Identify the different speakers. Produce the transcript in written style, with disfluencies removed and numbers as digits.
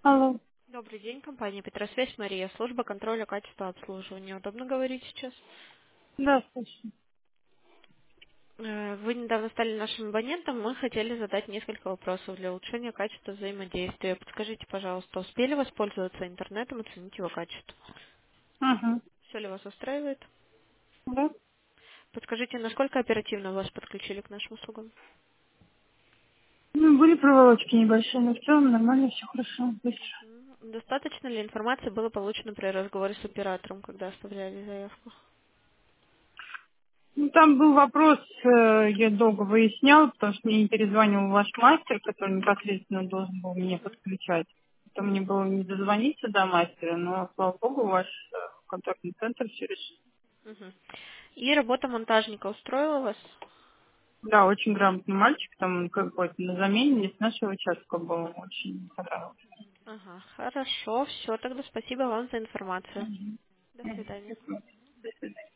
Speaker 1: Алло.
Speaker 2: Добрый день, компания Петросвязь, Мария, служба контроля качества обслуживания. Удобно говорить сейчас?
Speaker 1: Да, слушаю.
Speaker 2: Вы недавно стали нашим абонентом, мы хотели задать несколько вопросов для улучшения качества взаимодействия. Подскажите, пожалуйста, успели воспользоваться интернетом, оценить его качество?
Speaker 1: Ага.
Speaker 2: Все ли вас устраивает?
Speaker 1: Да?
Speaker 2: Подскажите, насколько оперативно вас подключили к нашим услугам?
Speaker 1: Ну, были проволочки небольшие, но в целом нормально, все хорошо, быстро.
Speaker 2: Достаточно ли информации было получено при разговоре с оператором, когда оставляли заявку?
Speaker 1: Ну, там был вопрос, я долго выяснял, потому что мне не перезванивал ваш мастер, который непосредственно должен был меня подключать. То мне было не дозвониться до мастера, но, слава богу, ваш контактный центр все решил.
Speaker 2: Мгм. И работа монтажника устроила вас?
Speaker 1: Да, очень грамотный мальчик, там он какой-то на замене здесь нашего участка был, очень понравился.
Speaker 2: Ага, хорошо, все, тогда спасибо вам за информацию. До свидания.